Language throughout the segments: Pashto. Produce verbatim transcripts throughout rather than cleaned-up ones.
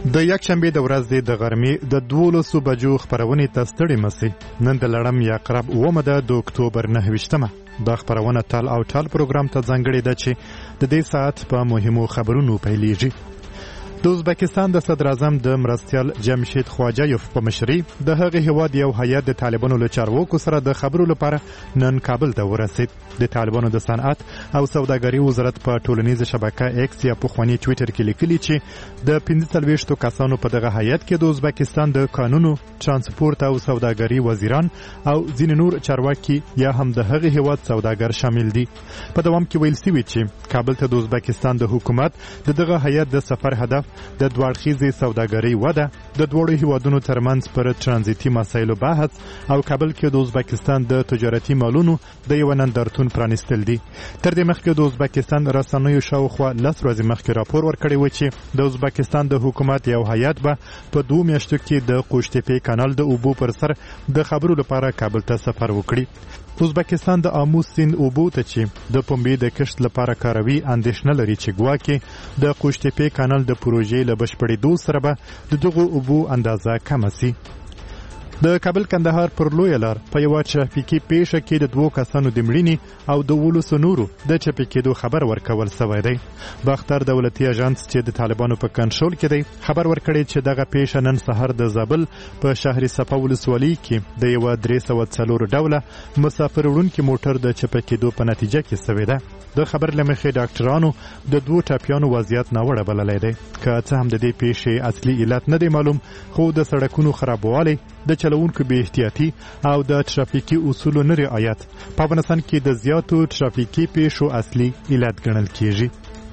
د یک شنبې د ورځې د غرمې د دولسو بجو خپرونې ته ستړي مسئ. نن د لړم یا قرب اومه ده د اکتوبر نهه ویشتمه. دا خپرونه ټال او ټال پروګرام ته ځانګړې ده چې د دې ساعت په مهمو خبرونو پیلېږي. د ازبکستان د صدر اعظم د مرستیال جمشید خواجایف په مشرۍ د هغې هیواد یو هیات د طالبانو له چارواکو سره د خبرو لپاره نن کابل ته ورسید. د طالبانو د صنعت او سوداګرۍ وزارت په ټولنیزه شبکه ایکس یا پخواني ټویټر کې لیکلي چې د پنځه څلوېښتو کسانو په دغه هیات کې د ازبکستان د قانونو، ترانسپورت او سوداګرۍ وزیران او ځینې نور چارواکي یا هم د هغې هیواد سوداګر شامل دي. په دوام کې ویل شوي چې کابل ته د ازبکستان د حکومت د دغه هیات د سفر هدف د دوړخیزې سوداګرۍ وده، د دواړو هیوادونو ترمنځ پر ترانزیتي مسایلو بحث او کابل کې د ازبکستان د تجارتي مالونو د یو نندارتون پرانیستل دي. تر دې مخکې د ازبکستان رسنیو شاوخوا لس ورځې مخکې راپور ورکړی و چې د ازبکستان د حکومت یو هیات به په دوو میاشتو کې د قوشتېپې کانال د اوبو پر سر د خبرو لپاره کابل ته سفر وکړي. ازبکستان د آمو سیند اوبو ته چې د پنبې د کښت لپاره کاروي اندېښنه لري چې ګواکې د قوشتېپې کانال د پروژې له بشپړېدو سره به د دغو اوبو اندازه کمه سي. د کابل کندهار پر لویه لار په یوه ترافیکي پیښه کې د دوو کسانو د مړینې او د ولسو نورو د چپې کېدو خبر ورکول سوی دی. باختر دولتي اژانس چې د طالبانو په کنټرول کې دی خبر ورکړی چې دغه پیښه نن سهار د زابل په شهر صفا ولسوالۍ کې د یوه درې سوه څلور ډوله مسافر وړونکي موټر د چپه کېدو په نتیجه کې سوې ده. د خبر له مخې ډاکټرانو د دوو ټپیانو وضعیت ناوړه بللی دی. که څه هم د دې پیښې اصلي علت نه دی معلوم، خو د سړکونو خرابوالی، د چلوونکو بې احتیاطي او د ترافیکي اصولو نه رعایت په افغانستان کې د زیاتو ترافیکي پیښو اصلي علت ګڼل کیږي.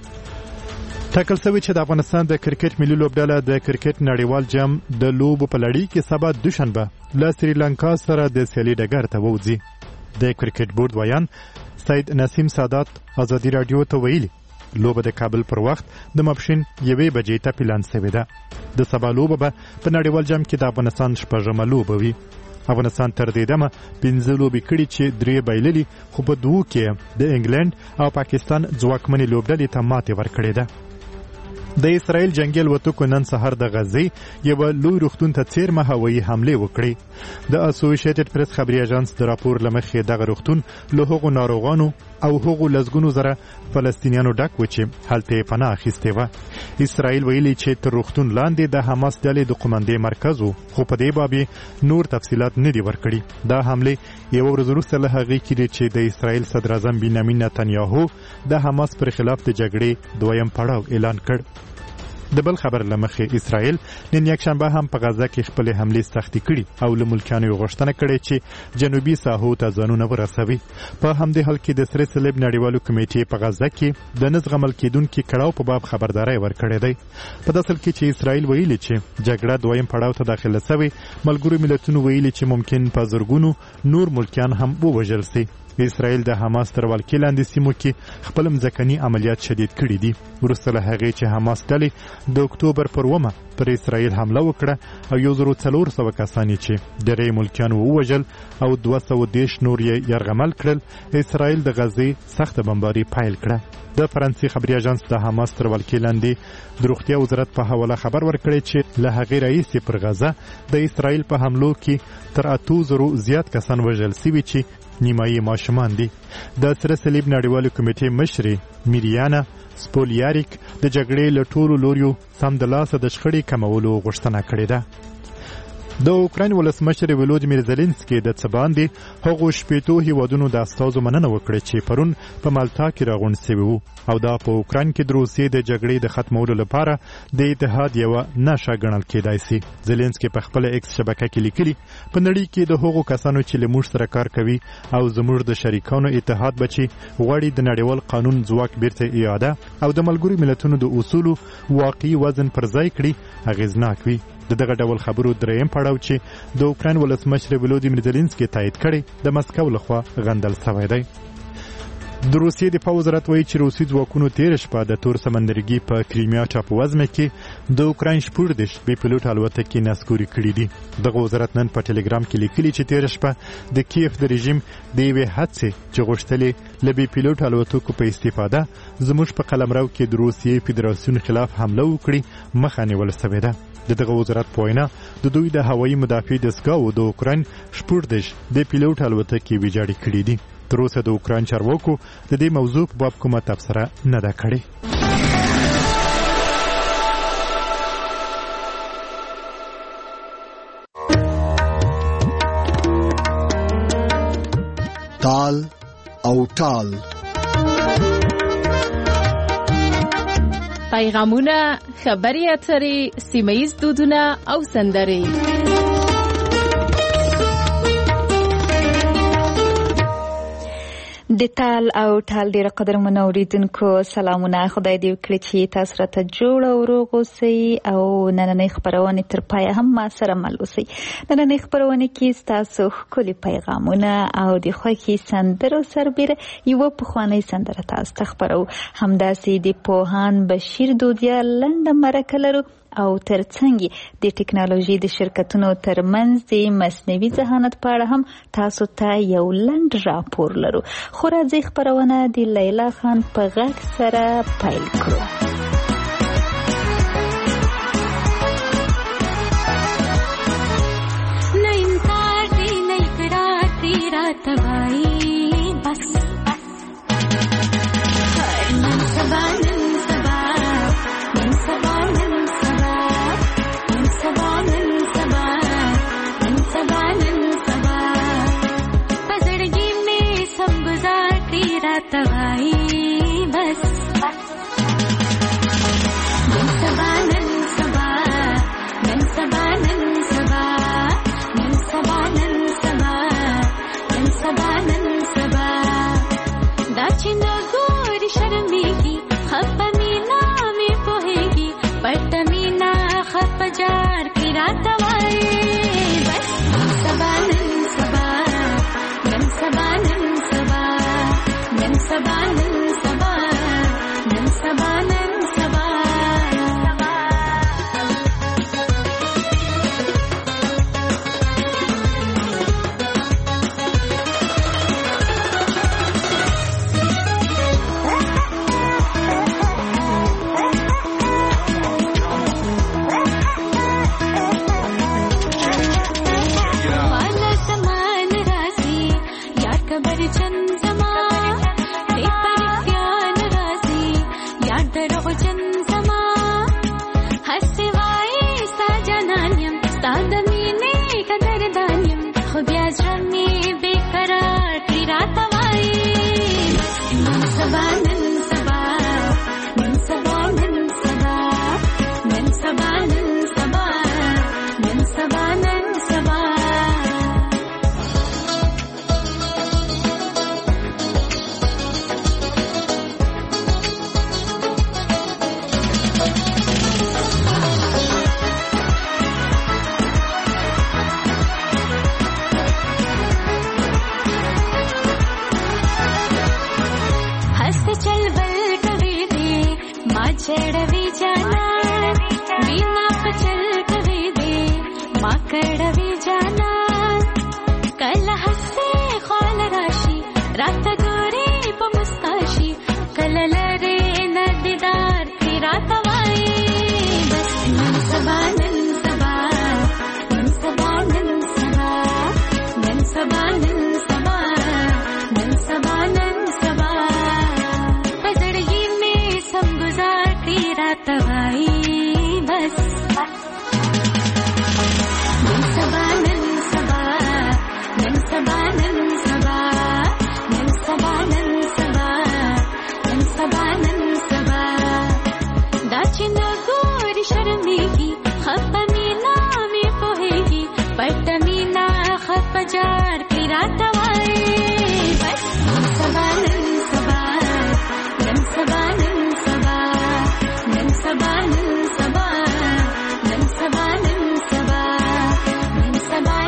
ټاکل شوی چې د افغانستان د کرکټ ملي لوبډله د کرکټ نړیوال جام د لوبو په لړۍ کې سبا دوشنبه له سریلانکا سره د سیالي ډګر ته ووځي. د کرکټ بورډ ویان سید نسیم سادات ازادي راډیو ته ویلي لوبه د کابل پر وخت د ماپښین یوې بجې ته پلان شوې ده. د سبا لوبه به په نړیوال جام کې د افغانستان شپږمه لوبه وي. افغانستان تر دې دمه پنځه لوبې کړي چې درې بایللي، خو په دوو کې د انګلند او پاکستان ځواکمنې لوبډلې ته ماتې ورکړې ده. د اسرائیل جنگي الوتکو نن سهار د غزې یوه لوی روغتون ته څیرمه هوایي حملې وکړې. د اسوسییټډ پریس خبري اژانس د راپور له مخې دغه روغتون له هغو ناروغانو او هغو لسګونو زره فلسطینیانو ډک و چې هلته یې پناه اخیستې وه. اسرائیل ویلي چې تر روغتون لاندې د حماس ډلې د قومندې مرکز و، خو په دې باب یې نور تفصیلات نه دي ورکړي. دا حملې یوه ورځ وروسته له هغې کې چې د اسرائیل صدر اعظم بنیامین نتنیاهو د حماس پر خلاف د جګړې دویم پړاو اعلان کړ. د بل خبر له مخې اسرائیل نن یکشنبه هم په غزه کې خپلې حملې سختې کړي او له ملکیانو یې غوښتنه کړې چې جنوبي ساحو ته ځانونه ورسوي. په همدې حال کې د سرې صلیب نړیوالو کمیټې په غزه کې د نه زغمل کېدونکي کړاو په باب خبرداری ورکړی دی. په داسې حال کې چې اسرائیل ویلي چې جګړه دویم پړاو ته داخله سوې، ملګرو ملتونو ویلي چې ممکن په زرګونو نور ملکیان هم ووژل سي. اسرائیل د حماس تر ولکې لاندې سیمو کې خپل مځکني عملیات شدید کړي دي. وروسته له هغې چې حماس ډلې د اکتوبر پر اوومه پر اسرائیل حمله وکړه او یو زرو څلور سوه کسان یې چې درې ملکیان ووژل او دوه سوه دېرش نور یې یرغمل کړل، اسرائیل د غزې سخته بمباري پیل کړه. د فرانسې خبري اژانس د حماس تر ولکې لاندې د روغتیا وزارت په حواله خبر ورکړی چې له هغې راهیسې پر غزه د اسرائیل په حملو کې تر اتو زرو زیات کسان وژل سوي چې نیمایي ماشومان دي. د سره صلیب نړیوالو کمیټې مشرې میریانا سپولیاریک د جګړې له ټولو لوریو سمدلاسه د شخړې کمولو غوښتنه کړې ده. د اوکراین ولسمشر ولودیمیر زلنسکي د څه باندې هغو شپېتو هیوادونو د استازو مننه وکړه چې پرون په مالټا کې راغونډ سوي وو او دا په اوکراین کې د روسیې د جګړې د ختمولو لپاره د اتحاد یوه نښه ګڼل کېدای سي. زلنسکي په خپله ایکس شبکه کې لیکلي په نړۍ کې د هغو کسانو چې له موږ سره کار کوي او زموږ د شریکانو اتحاد به چې غواړي د نړیوال قانون ځواک بیرته اعاده او د ملګرو ملتونو د اصولو واقعي وزن پر ځای کړي اغېزناک وي. د دغه ډول خبرو دریم پړاو چې د اوکراین ولسمشر ولودیمیر زلنسکي تایید کړی د مسکو لخوا غندل شوی دی. د روسیې د پوځ وزارت وایي چې روسي ځواکونو تېره شپه د تور سمندرګي په کریمیا ټاپووزمه کې د اوکراین شپږ دېرش بې پیلوټ الوتکې نسکوري کړي دي. دغه وزارت نن په ټلګرام کې لیکلي چې تېره شپه د کیف د رژیم د یوې هڅې چې غوښتلې له بې پیلوټ الوتکو په استفاده زموږ په قلمرو کې د روسیې فدراسیون خلاف حمله وکړي مخه نیول سوې ده. د دغه وزارت په وینا د دوی د هوایي مدافع دستګاو د اوکراین شپږ دېرش بې پیلوټ الوتکې ویجاړې کړي دي. تر اوسه د اوکراین چارواکو د دې موضوع په باب کومه تبصره نه ده کړې. تال او ټال پیغامونه، خبري اترې، سیمه‌ییز دودونه او سندرې. د تال او ټال ډیره قدرمنو اوریدونکو سلامونه. خدای دې وکړي چې تاسو راته جوړ او روغ اوسئ او نننۍ خبرونه تر پایه هم ما سره مل اوسئ. نننۍ خبرونه کې تاسو ښکلي پیغامونه او د خوښي سندرو سربېره یوه پخوانۍ سندره تاسو ته خپرو. همداسې د پوهاند بشیر دودیا لنډه مرکه لرو او ترڅنګ د ټکنالوژي د شرکتونو ترمنځ د مصنوعي ذهانت په اړه هم تاسو ته یو لنډ راپور لرو. خو راځئ خپرونه د لیلا خان په غږ سره پیل کړو. نه انکار دی نه اقرار دی راته وایي بس هر نن سبا نن سبا نن سبا نن سبا نن سبا نن سبا نن سبا نن سبا پزړګي مې سم گزار کړی راته وایي بس نن سبا نن سبا نن سبا نن سبا نن سبا نن سبا نن سبا نن سبا دا چې نه ګوري شرمېږي خپه مینا مې پوهېږي پټه مینا خپه جار کړي راته وایي بس نن سبا نن سبا نن سبا نن سبا نن سبا نن سبا نن سبا نن سبا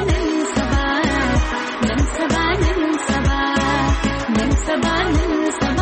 Sabah, sabah, sabah, sabah,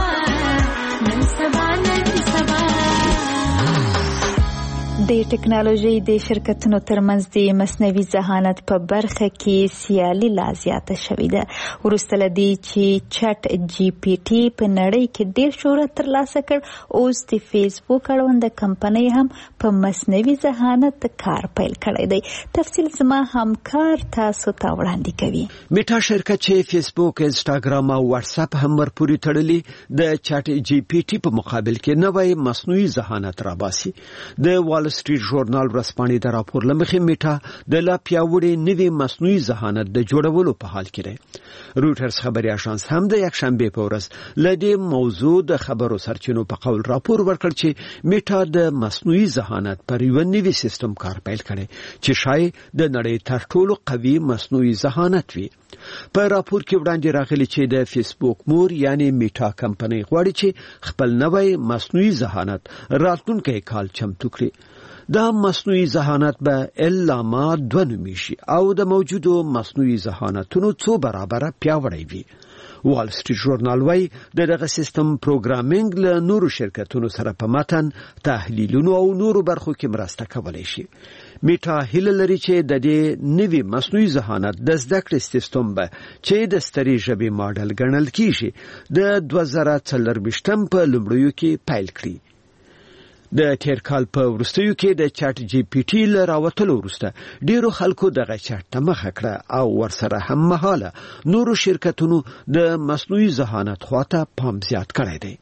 د ټکنالوژي د شرکتونو ترمنځ د مصنوعي ذهانت په برخه کې سیالي لا زیاته شوې ده. وروسته له دې چې چټ جی پی ټي په نړۍ کې ډېر شهرت ترلاسه کړ، اوس د فیسبوک اړونده کمپنۍ هم په مصنوعي ذهانت کار پیل کړی دی. تفصیل زما همکار تاسو ته وړاندې کوي. میټا شرکت چې فیسبوک، انسټاګرام او واتس اپ هم ورپورې تړلي د چټ جی پی ټي په مقابل کې نوې مصنوعي ذهانت راباسي. د وال سټریټ ژورنال ورځپاڼې د راپور لمخې میټا د لا پیاوړي نوې مصنوعي ذهانت د جوړولو په حال کې دی. روټرز خبري اژانس هم د یکشنبه په ورځ له دې موضوع د خبرو سرچینو په قول راپور ورکړ چې میټا د مصنوعي ذهانت پر یو نوې سیستم کار پیل کړي چې شاید د نړۍ تر ټولو قوي مصنوعي ذهانت وي. په راپور کې وړاندې راغلي چې د فیسبوک مور یعنی میټا کمپنۍ غواړي چې خپل نوې مصنوعي ذهانت راتلونکي کال چمتو کړي. دا مصنوعي ذهانت به الاما دوه نومیشي او د موجودو مصنوعي ذهانتونو څو برابره پیاوړی وي. وال سټریټ ژورنال وايي د دغه سیستم پروګرامینګ له نورو شرکتونو سره په متن، تحلیلونو او نورو برخو کې مرسته کولای شي. میټا هیله لري چې د دې نوي مصنوعي ذهانت د زده کړې سیستم به چې د ستري ژبې ماډل ګڼل کیږي د دوه زره څلرویشتم په لومړیو کې پیل کړي. د تیر کال په وروستیو کې د چټ جی پی ټي له راوتلو وروسته ډیرو خلکو دغه چټ ته مخه کړه او ورسره هم مهاله نورو شرکتونو د مصنوعي ذهانت خواته پام زیات کړی دی.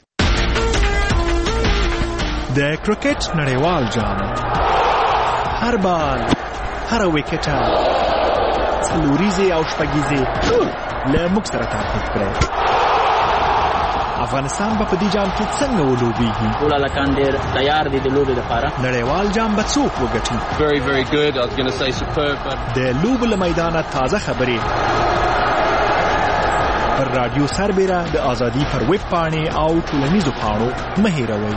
د کرکټ نړیوال جام هر بال، هر وکټه، څلوریزې او شپږیزې له موږ سره تعقیب کړئ. افغانستان به په دې جام کې څنګه ولوبېږي؟ ټول هلکان ډېر تیار دي د لوبې لپاره. نړیوال جام به څوک وګټي؟ Very very good. I was going to say superb. But... د لوبو له میدانه تازه خبرې پر رادیو سربېره د ازادي پر ویب پاڼې او ټولنیزو پاڼو مه هېروئ.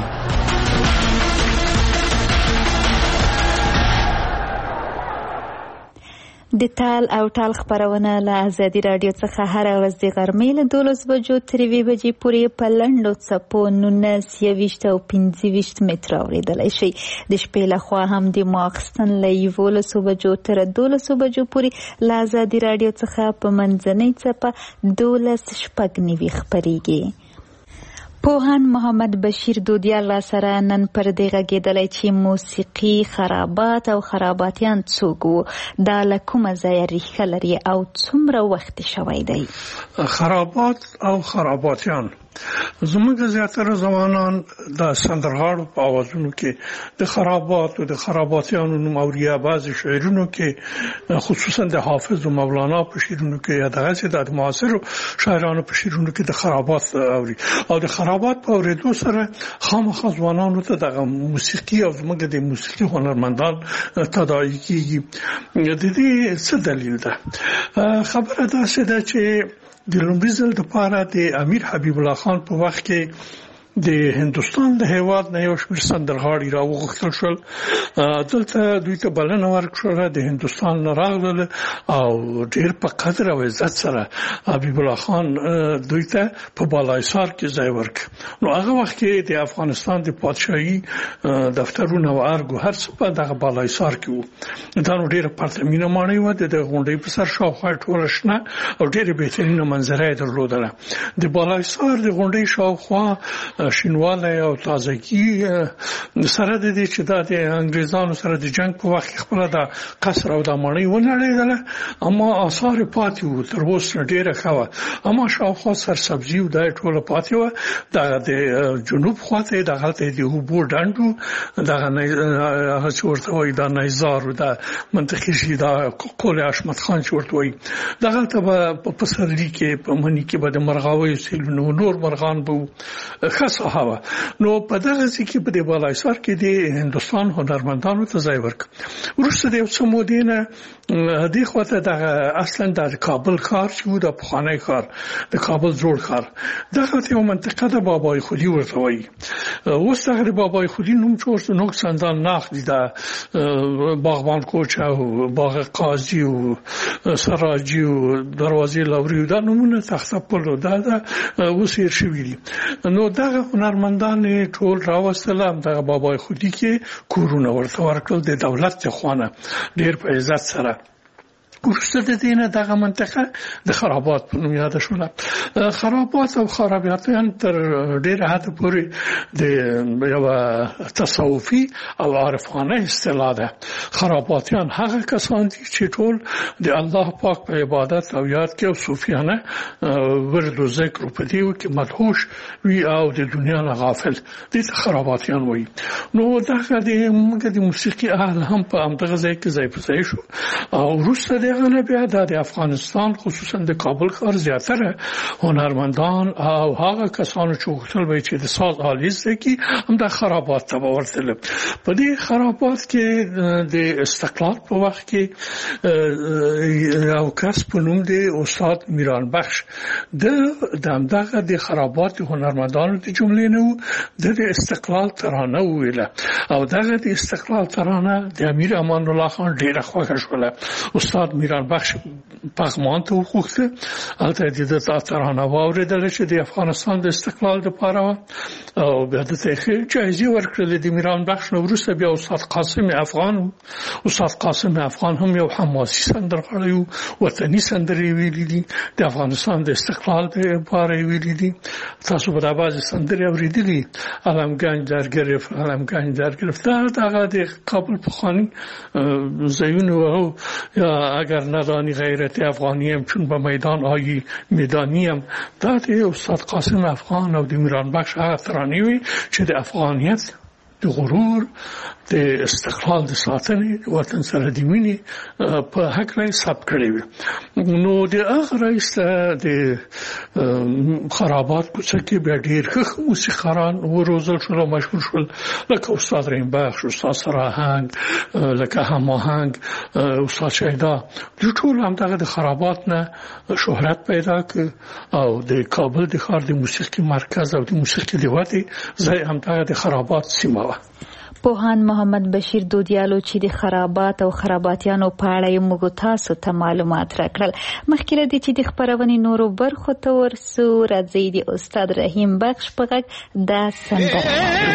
د تال او ټال خبرونه له ازادي رادیو څخه هر ورځ د غرمې له دولس بجو تر یوې بجې پورې په لنډو څپو نولس، یوویشت او پنځه ویشت متره اورېدلی شئ. د شپې لخوا هم د مو اخیستن له یولسو بجو تر دولسو بجو پورې له ازادي رادیو څخه په منځنۍ څپه دولس شپږ نوي خپرېږي. پوهان محمد بشیر دودیال را سره نن پر دې غږېدلی چې موسیقي خرابات او خراباتیان څوک وو، دا له کومه ځایه ریښه لري او څومره وخت شوی دی؟ خرابات او خراباتیان زموږ زیاتره ځوانان د سندرغاړو په اوازونو کې د خرابات او د خراباتیانو نوم اوري. بعضې شعرونو کې خصوصا د حافظ او مولانا په شعرونو کې یا دغسې د معاصرو شاعرانو په شعرونو کې د خرابات اوري او د خرابات په اورېدو سره خامخا ځوانانو ته دغه موسیقي او زموږ د موسیقي هنرمندان تداعي کېږي. د دې څه دلیل ده؟ خبره داسې ده چې د لومړي ځل دپاره د امیر حبیب الله خان په وخت کې د هندوستان د هیواد نه یو شمېر سندرغاړي راوغوښتل شول. دلته دوی ته بلنه ورکړه، د هندوستان نه راغلل او ډېر په قدر او عزت سره حبیب الله خان دوی ته په بالایسار کې ځای ورکړ. نو هغه وخت کې د افغانستان د پادشاهي دفترونه او ارګ هر څه په دغه بالایسار کې وو. دا نو ډېره پرتمینه ماڼۍ وه، د غونډۍ په سر شاوخوا ټوله شنه او ډېرې بهترینه منظره یې درلودله. د بالایسار د غونډۍ شاوخوا شینوالی او تازگی سره د دې چې دا د انګریزانو سره د جنگ په وخت خپل د قصر او د ماڼۍ ونړېدله، اما آثار پاتې وو تر اوسه ډېره ښه وه. اما شاوخوا سرسبزي و دا ټوله پاتې وه. دغه د جنوب خواته دغلته د اوبو ډنډ و، دغه هغه چې ورته وایي دا نیزار و، دا منطقي شي دا قول حشمت خان چې ورته وایي. دغلته به په پسرلي کې په مني کې به د مرغاویو سیلونه نور مرغان به وو. ښه ساحه. نو په دغه ځای کې په دې بالایسار کې د هندوستان هنرمندانو ته ځای ورکړ. وروسته د یو څه مودې نه دې خواته دغه اصلا د کابل ښار چې و د پخوانی ښار د کابل زوړ ښار دغه یو منطقه د بابای خودي ورته وایي. اوس دغه د بابای خودي نوم چې ورته نوک سندان ناخلي د باغبان کوچ او باغ قاضي او سراجي او دروازې لوري دا نومونه تخته پل دا اوس یې شوي دي. نو دغه هنرمندان ټول راوستل هم د بابای خودی کې کورونه ورته ورکړل د دولت خوانه ډیر په عزت سره. ورسته د دینه دغه منطقه د خرابات په نوم یاد شوله. خرابات او خرابیاتیان تر ډیره حد پورې د یو تصوفي او عارفانه اصطلاح ده. خراباتیان هغه کسان دي چې ټول د الله پاک په عبادت او یاد کې او صوفیانه ورد او ذکر په دیو کې مدهوش وی او د دنیا نه غافل دي. خراباتیان وایي. نو دغه د موږ د موسیقي اهل هم په همدغه ځای کې ځای په ځای شو او وروسته دغه بیا د افغانستان خصوصا د کابل ښار زیاتره هنرمندان او هغه کسانو چې وختل وي چې د ساز آلیز کې هم د خرابات ته ورتل. په دې خرابات کې د استقلال په وخت کې یو کس په نوم د استاد میران بخش د دغه د خرابات هنرمندانو د جملې نه د استقلال ترانه ویله او دغه د استقلال ترانه د امیر امان الله خان ډیره خوښه شوله. استاد میران بخش پغمان ته وخوخته البته د ترانه واوریدل چې د افغانستان د استقلال لپاره او بیا د تاریخي جایزه ورکړل. د میران بخش نو وروسته بیا استاد قاسم افغان استاد قاسم افغان هم یو حماسي سندرغاړی او وطني سندرې ویلي دي د افغانستان د استقلال لپاره ویلي دي. تاسو به دا بعض سندرې اوریدلې علمگنج در گرفت علمگنج در گرفت دغه د کابل پخوانی زیون او یا اگر ندانی غیرت افغانیم چون به میدان آیی میدانیم دا د استاد قاسم افغان او د میران بخش هغه ترانې وي چې د افغانیت د غرور د استقلال د ساتنې وطن سره د مینې په حق لري ثبت کړی وي. نو د هغه رئیس د خرابات کوڅه کې بیا ډیر ښه موسیقاران وروزل شول او مشهور شول لکه استاد رحیم بخش، استاد سراهنگ، لکه هماهنگ، استاد شیدا. د ټول هم دغه د خرابات نه شهرت پیدا کړ او د کابل د ښار د موسیقي مرکز او د موسیقي د ودې ځای هم دغه د خرابات سیمه وه. پوهان محمد بشیر دودیالو چې د خرابات او خراباتیانو په اړه یې موږ تاسو ته معلومات راکړل. مخکې له دې چې د خپرونې نورو برخو ته ورسو راځئ د استاد رحیم بخش په غږ دا سندره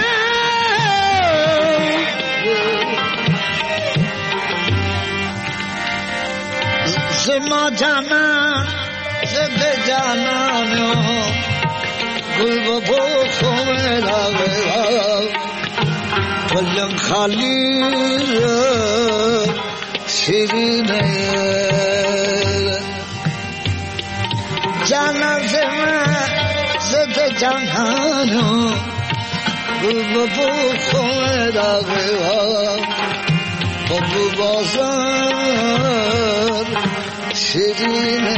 زما جانا زد جانانو گل ببو خومه لاغه ولم خالی شیرینه جانا زما زد جانانو گل ببو خومه لاغه ببو بازار شیرینه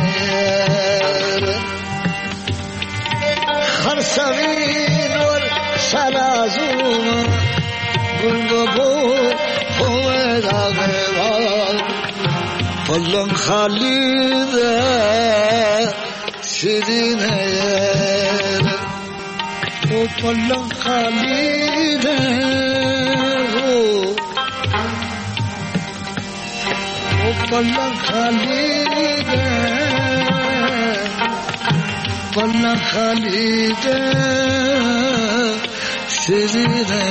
خرسوین ور سرازون گل ببو خومد آغوان پلنگ خالی ده شیرینه او پلنگ خالی ده او پلنگ خالی ده پلنگ خالی ده شیرینه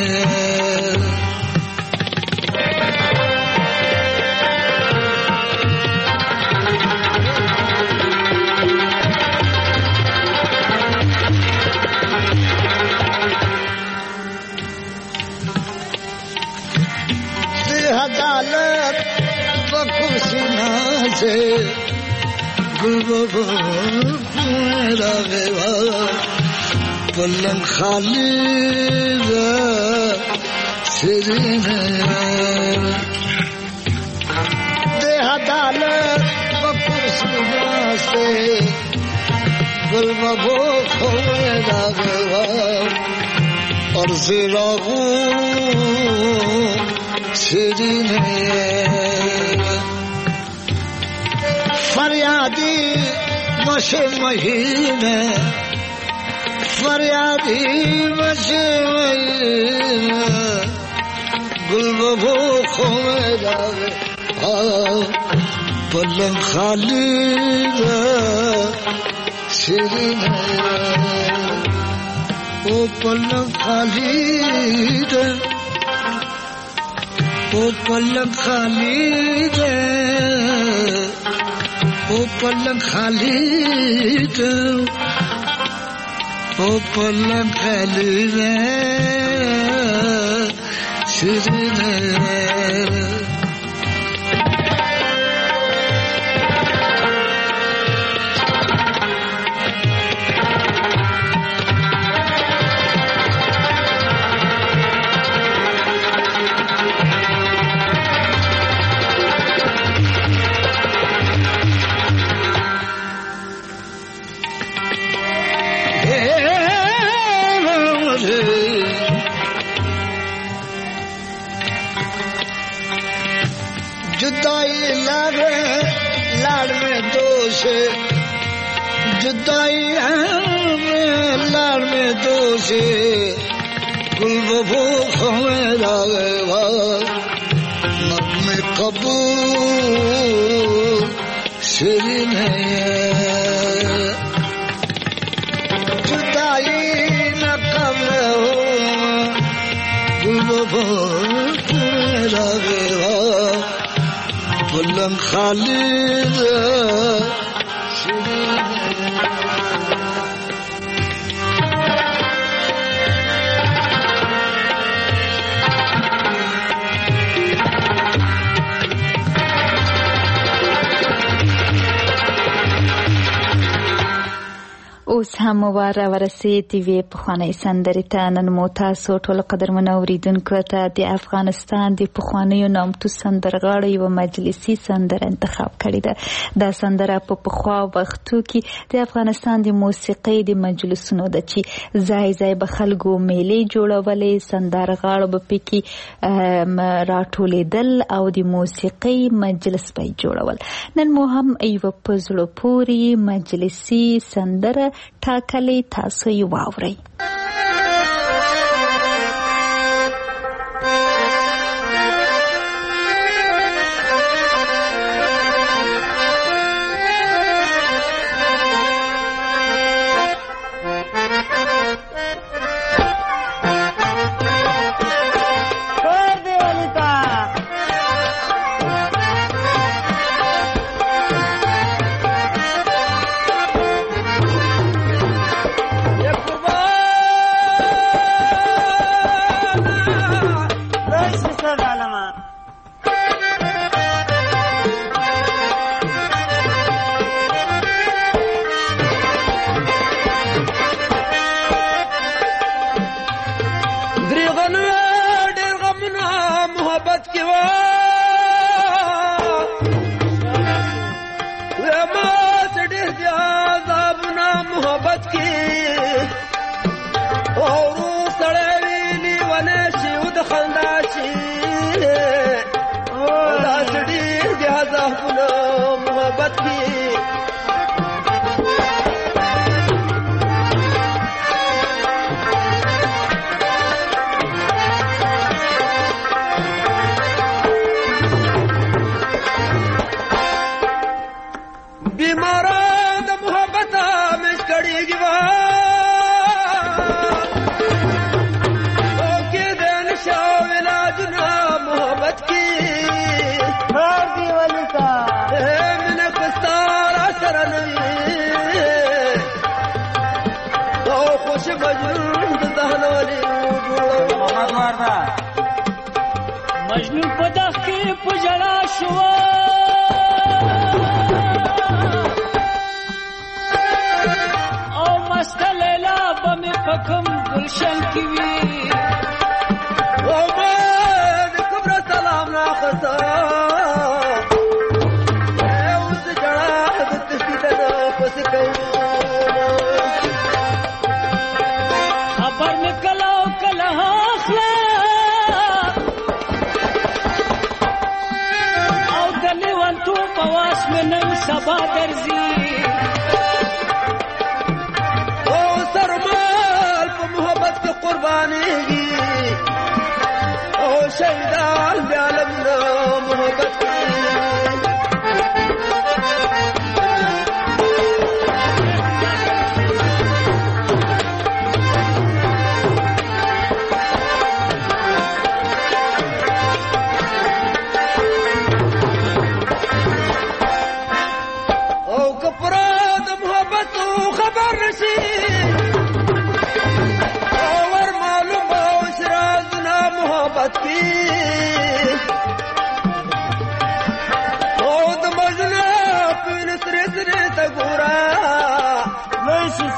عدالت بکوسی نازه گل بابا میرا غیبا بلند خالی ده شیرینه ده عدالت بکوسی نازه گل بابا میرا غیبا ارزی راغو شیرینه فریادی مشه مهینه فریادی مشه مهینه گل ببو خومه داغه بلند خالی ده شیرینه او پلنگ خالی ده او پلنگ خالی ده او پلنگ خالی ده او پلنگ خالی ده شیرینه जुदाई लागे लाड़ में दोष जुदाई लाड़ में दोष गुल बबू में लागे मन में कबूल शिरीन है जुदाई न कब हो गुल बबू में लागे पलंग खाली اوس هم وار ورسید وی پخوانی سندرې ته. نن مو تاسو ټول قدرمن اوریدونکو ته د افغانستان د پخوانیو نامتو سندرغاړو یوه مجلسي سندره انتخاب کړې ده. دا سندره په پخوا وختو کې د افغانستان د موسیقۍ د مجلسونو ده چې ځای ځای به خلکو میلې جوړولې، سندرغاړو به پکې راټولېدل او د موسیقۍ مجلس به یې جوړول. نن مو هم یوه په زړه پورې مجلسي سندره ټاکلې، تاسو یې واورئ. مجنون په دغ کې په ژړا شو او مسته لیلا به مې په کوم ګلشن کې وي او ما د کبره سلام راخسته اوس ژړا د تسلیده پسې کوو خبر مې کله او کله اخله تو پواس میں نن سبا درزی او سرمال په محبت کې قربانی گی او شهیدان د عالم نو محبت کی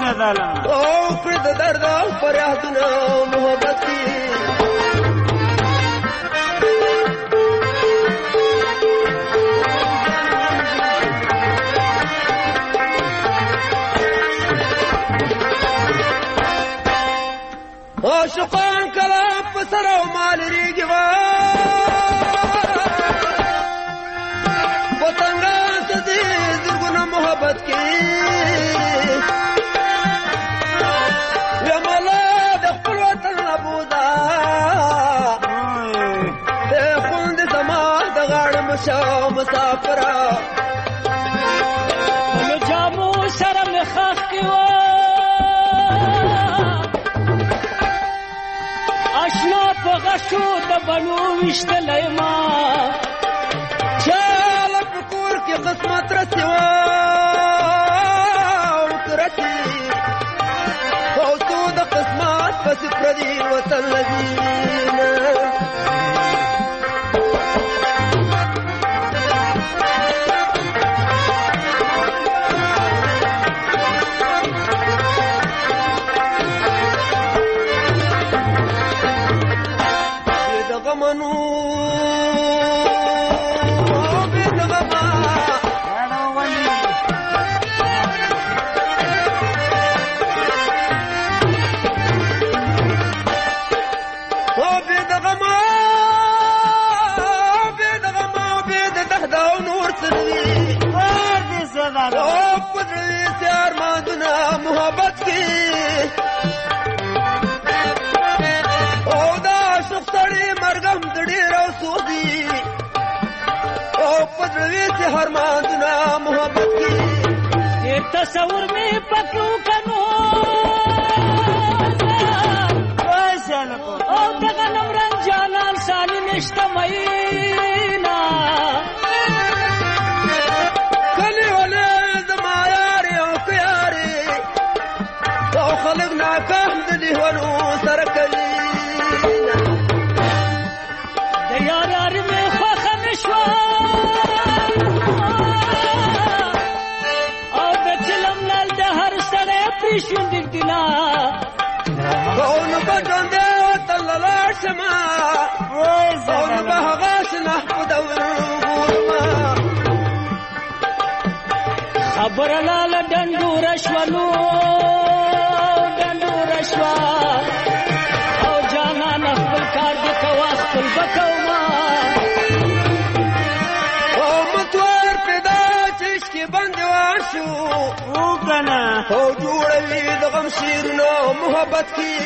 او کړ د درد او فریادونه محبت کی عاشقان کلا پسر او مال ریږي وا وطنګان ته دې زګونه محبت کې یا مالا د خپل وطن ابودا دې خوند زما د غاړه مشا مسافرا له جامو سره مخاخ کې و اشنا په غشو د بنو وشتلای ما چاله په کور کې قسمت رسوا او کرتی او تو د قسمت پس پردي وطن لذینا محبت کی او دا عاشق سړی مرګم د ډېر او سوزي او پدروي چې هرمانونه محبت کی ډېر تصور مې پکو کنو او دغه نمرنګ جانان سالي نشته مېنا کلی ولې زما یارې او کیارې او خلق ناکام د دیوانو سره کوي د یار یارې مې خوښه نه شوه او د چلم نل د هر سړی پرې شونډې دینا او نو به ژوندی وطن له لاړ شمه او نو به هغه شنه په دور ګورمه خبره لاله ډنډوره شولو ډنډوره شوه او جانان خپل کار دې کوه خپل به کومه او متوار پیدا چې عشقې بندې واشو او که نه او جوړوي د غم شیرونو محبت کې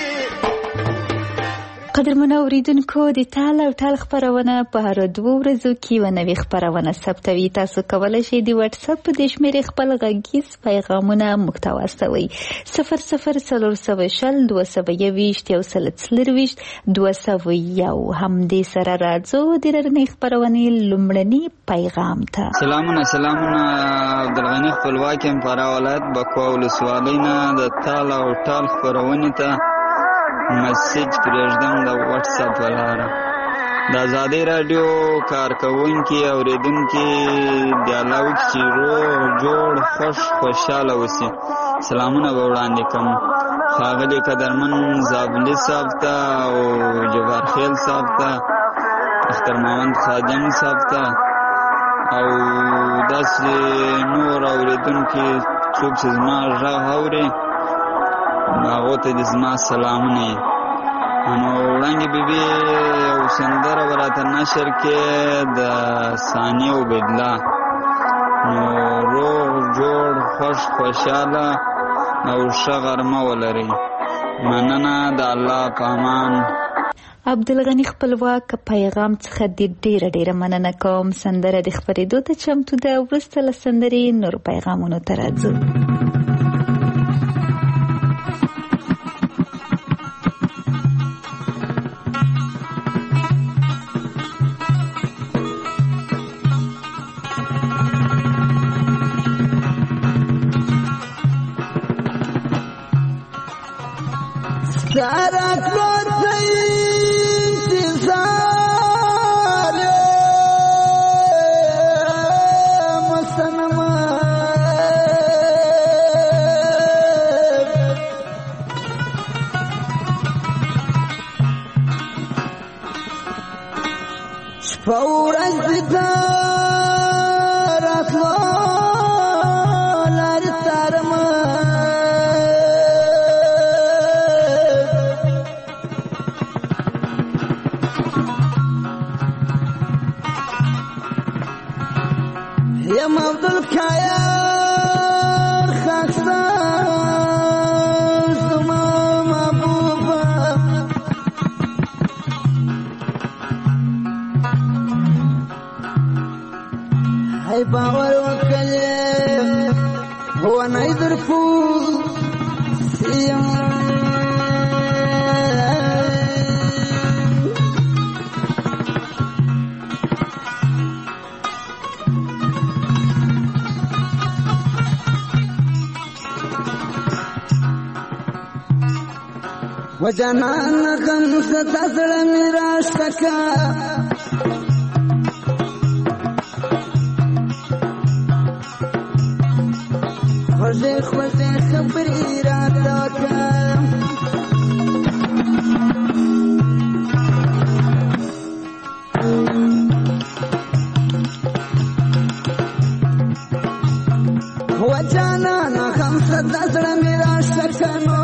قدرمنو اوریدونکو د تال او ټال خپرونه په هر دوه ورځو کې و نوې خپرونه ثبتوي. تاسو کولی شئ د واتس اپ په دې شمېرې خپل غږیز پیغامونه موږ ته واستوئ صفر صفر څلور سوه شل دوه سوه یوویشت یو سل څلرویشت دوه سوه یو. همدې سره راځو د نننۍ خپرونې لومړني پیغام ته. سلامونه سلامونه عبدالغني خپلواک یم فرا ولایت بکوا ولسوالۍ نه د تال او ټال خپرونې ته مسیج پرېږدم د واټس اپ لاره. د ازادۍ راډیو کارکوونکي اورېدونکي د الله وکړي چې روغ جوړ خوش خوشحاله اوسي. سلامونه به وړاندې کوم ښاغلي قدرمن زابلي صاحب ته او جبار خیل صاحب ته اختر محمد خادم صاحب ته او داسې نور اورېدونکي څوک چې زما غږ اوري هغو ته د زما سلامونه یي. نو وړاندې بیبي یو سندره به راته نشر کې د ثانیه عبیدالله. نو روغ جوړ خوش خوشحاله او ښه غرمه ولرئ. مننه د الله په امان. عبدالغني خپلواک پیغام څخه د ډیره ډیره مننه کوم. سندره د خپرېدو ته چمتو ده. وروسته له سندرې نور پیغامونو ته راځو. سارت لطفی انتظار مسنم فورج بتا راتلو لاري تارم يا مفضل كايا خاصة زما محبوبة هاي باور وكله هو نايدر فوق سيام وجنان خمسة تسر میراش تکا خوشی خوشی خبری را تاکا وجنان خمسة تسر میراش تکا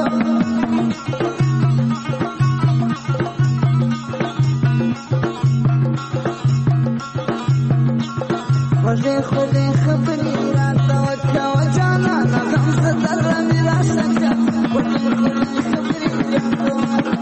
خوشی خوشی خبری را توکا و جانا نظم صدر میرا شکا خوشی خوشی خبری را توکا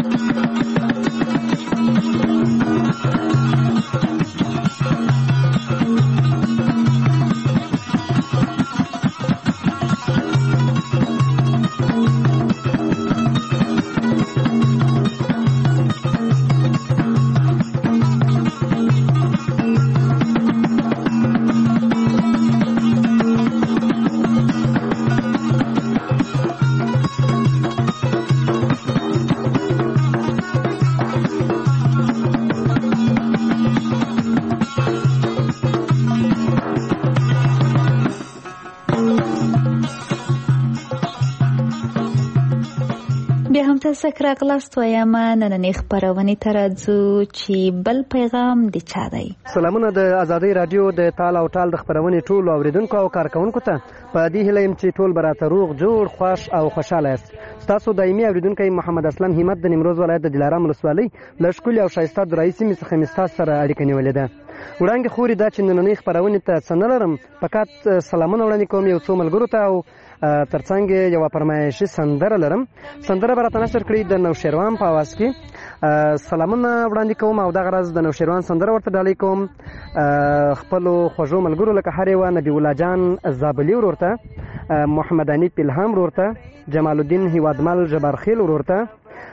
تاسو راغلاست وایم نننې خبرونه ته راځو چې بل پیغام د چا دی. سلامونه د ازادي رادیو د تال او ټال د خبرونه ټول اوریدونکو او کارکونکو ته په دې هیله يم چې ټول براته روغ جوړ خوش او خوشاله یاست. تاسو دایمي اوریدونکو محمد اسلام همت د نیمروز ولایت د دلارام ولسوالۍ له ښکلي او ښایسته د رئیس څخه مستاس سره اړیکه نیولې ده. وړاندې خوري دا چې نننې خبرونه ته څنلرم فقط سلامونه وړاندې کوم یو څو ملګرو ته او ترڅنګ یو فرمایشي سندره لرم. سندره به راته نشر کړي د نوشیروان په आवाज کې. سلامونه وړاندې کوم او دغه راز د نوشیروان سندره ورته ډالۍ کوم خپلو خوږو ملګرو لکه هر یوه نبی الله جان زابلي ورورته، محمد انیب الهام ورورته، جمال الدین هیوادمل جبارخیل ورورته،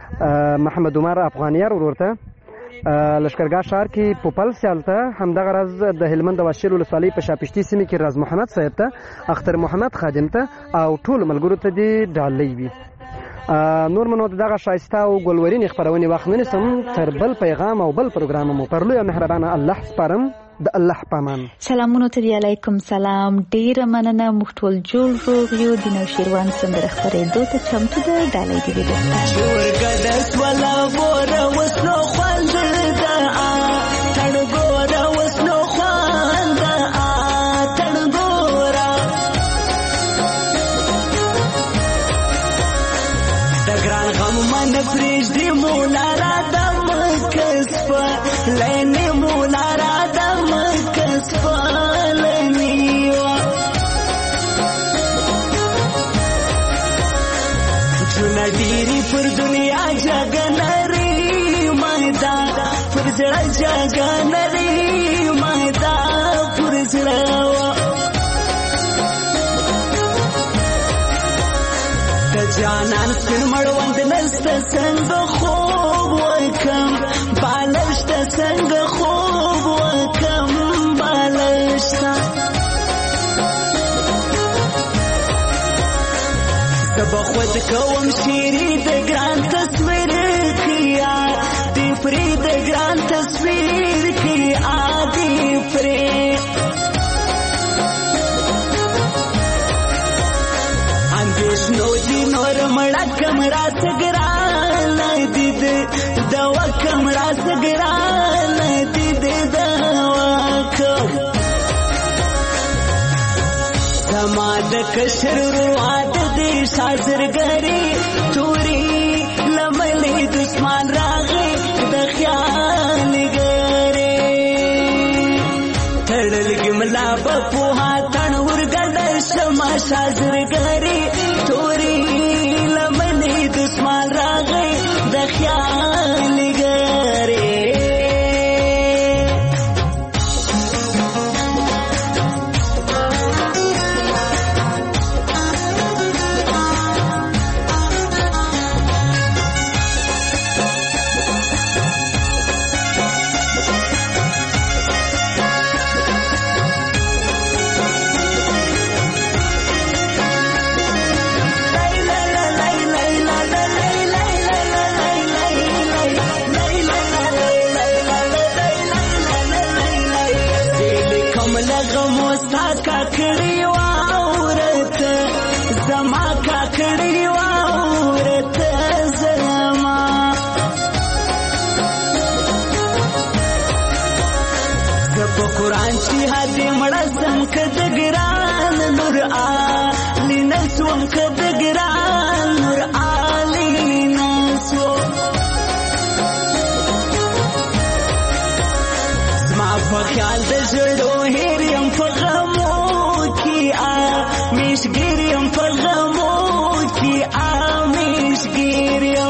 محمد عمر افغانیار ورورته، لشکرګاه ښار کې پوپل سیال ته، همدغه راز د هلمند د واشیر ولسوالۍ په شاپشتي سیمې کې راز محمد صاحب ته، اختر محمد خادم ته او ټولو ملګرو ته دې ډالۍ وي. نور منو دغه ښایسته او ګلورینې خپرونې وخت نه نیسم، تر بل پیغام او بل پروګرام مو پر لویه مهربانه الله سپارم. د الله پامان. سلامونه ته علیکم سلام. ډیره مننه. موږ ټول جوړ روغ یو. د نوشیروان سندره خپرېدو ته چمتو ده. ډالۍ دې درته. شورګه ولا بوره وسنو خوند ده تړګوره وسنو خوند ده تړګوره د ګران غم من پرېږدي مولا را د مکسب لینې مولا را د مکسب لینې چونه ډېرې پر دنیا جګنري مایدا پر زړه جګنري مایدا پر زړه د جانان سپین مړوند نسته څنګه خوب وکم بالشته څنګه خوب وکم بالشته زبا خود کوم شیری د ګران تصویر کیا دی پری د ګران تصویر کیا دی پری اندیش نو دی نور مړه کمرا سګرا لای دی د دوا کمرا سګرا لای دی د زما د کشر رواد دې شازرګری توري لملې دشمن راغې د خیال ګره تړل ګملا په پوها تن ورګل شما شازرګری توري لملې دشمن راغې د خیال ګره قرآن چې هدي مړزم کد ګران نور علی نسوم کد ګران نور علی نسو زما په خیال د زړو هریم په غمو کې آ میشګریم په غمو کې آ میشګریم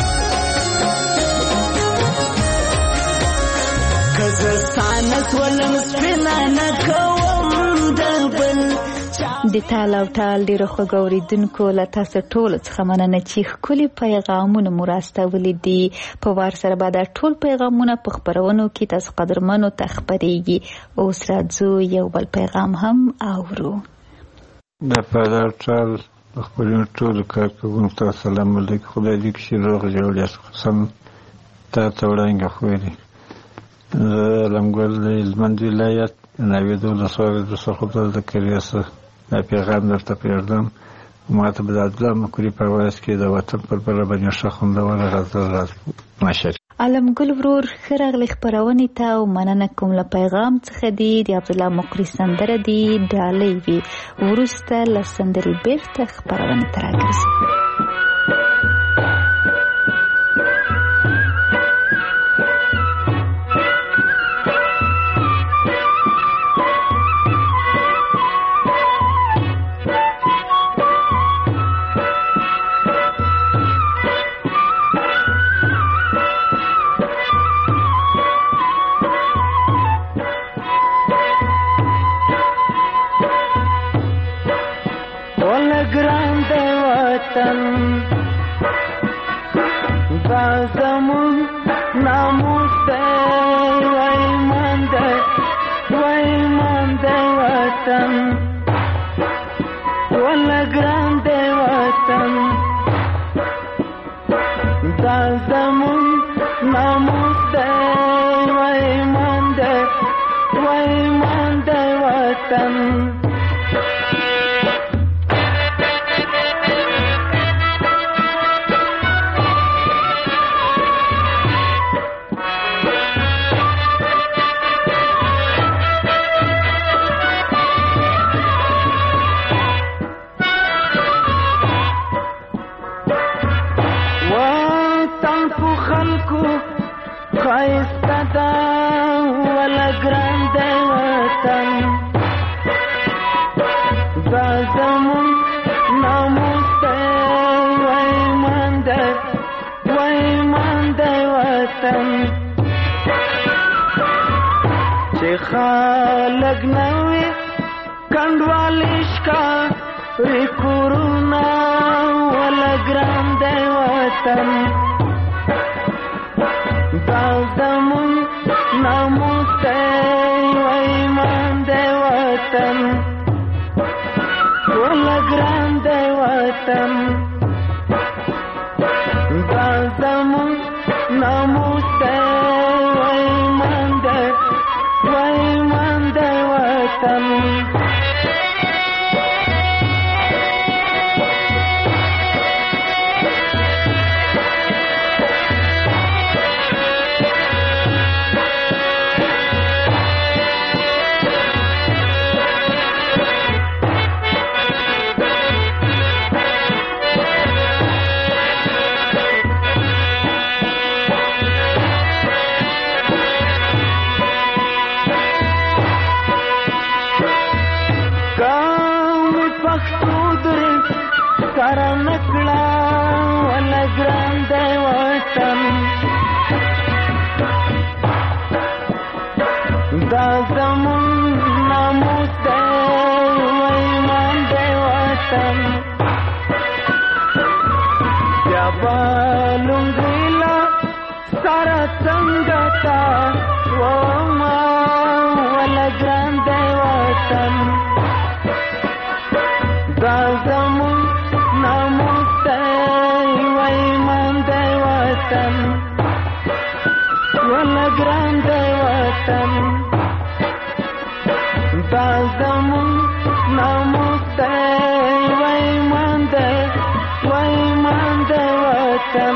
د تال او ټال ډیرو خوږ اورېدونکو له تاسو ټولو څخه مننه چې ښکلي پیغامونه مو راستولي دي. په وار سره به دا ټول پیغامونه په خپرونو کې تاسو قدرمنو ته خپرېږي. اوس راځو یو بل پیغام هم اورو. د تال او ټال په خپرونو ټولو کارکوونکو ته السلام علیکم. خدای دې کښې روغ جوړ یاست. قسم تا ته وړاندې خوېلې زه لمګل د هلمند ولایت ناوید ولسوالۍ څخه ذکریه څه دا پیغام درته پرېږدم. ما ته به د عبدالله مکري په اواز کې د وطن پر بله باندې ښه خوندوره غزل راز مشر علمګل ورور ښه راغلې خپرونې ته او مننه کوم. له پیغام څخه دي د عبدالله مکري سندره دي ډالۍ وي. وروسته له سندرې بېرته خپرونې ته راګرځو. والونګیلا سره څنګه تا وما ولګران دی وطن دا زمون ناموس دی وای مان دی وطن ولګران دی وطن دا زمون ناموس دی وای مان دی وای مان دی وطن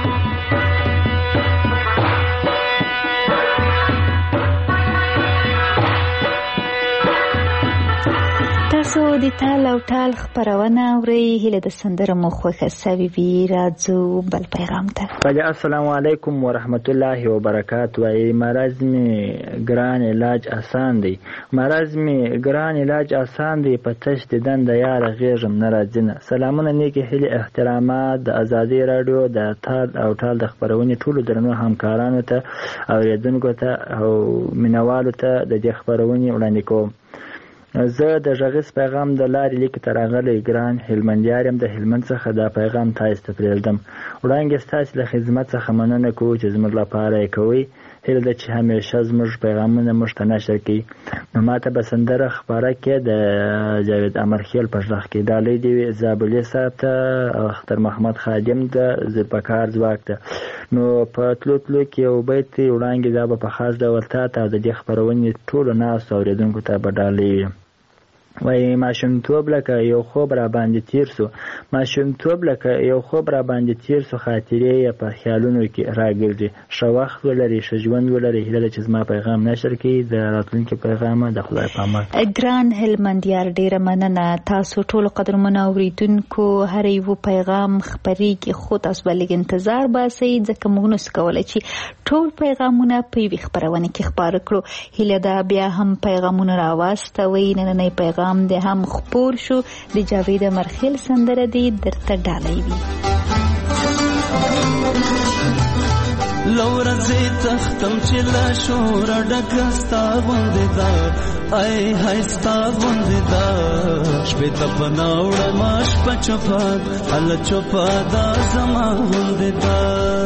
تاسو د تال او ټال خپرونه اورئ. هیله د سندره مو خوښه سوې وي. راځو بل پیغام ته. السلام علیکم ورحمت الله وبرکاته. وايي مرض می ګران علاج آسان دی، مرض می ګران علاج آسان دی، په تش دیدن د یار غیږم نه راځي نه. سلامونه نیکې هیلې احترامات د ازادي رادیو د تال او ټال د خپرونې ټولو درنو همکارانو ته اوریدونکو ته او مینوالو ته د دې خپرونې وړاندې کوم. زه د غږیز پیغام د لارې لیک ته راغلی ګران هلمندیار یم. د هلمند څخه دا پیغام تاسو ته پرېږدم. وړاندې ستاسو له خدمت څخه مننه کوو چې زموږ لپاره یې کوئ. هیله ده چې همیشه زموږ پیغامونه موږ ته نشر کړي. نو ماته به سندره خپاره کې د جاوید امرخیل په غږ کې ډالۍ دی وي زابلي صاحب ته او اختر محمد خادم د ذوالفقار ځواک ته. نو په تلو تلو کې یو بیت وړاندې دا به په خاص ډول تا ته د دې خپرونې ټولو ناستو اورېدونکو ته به ډالۍ وي. وای ماشومتوب لکه یو خوب را باندې تیر سو، ماشومتوب لکه یو خوب را باندې تیر سو، خاطرې یې په خیالونو کې راګرځي. ښه وخت ولري، ښه ژوند ولري. هیله ده چې زما پیغام نشر کړي. د راتلونکي پیغام د خدای په امان. ګران هلمندیار ډیره مننه. تاسو ټولو قدرمنو اوریدونکو هر یو پیغام خپرېږي، خو تاسو به لږ انتظار باسئ ځکه موږ نشو کولی چې ټول پیغامونه په یوې خپرونې کې خپاره کړو. هیله ده بیا هم پیغامونه راواستوئ. نننی پیغام د هم خپور شو. د جاوید امرخیل سندره دی درته ډالۍ وي. لورځي تختم چې لا شور ډکه ستا غوندې ده، ای های ستا غوندې ده. شپې ته په ناوړه ما شپه چوپه هله چوپه دا زما غوندې ده.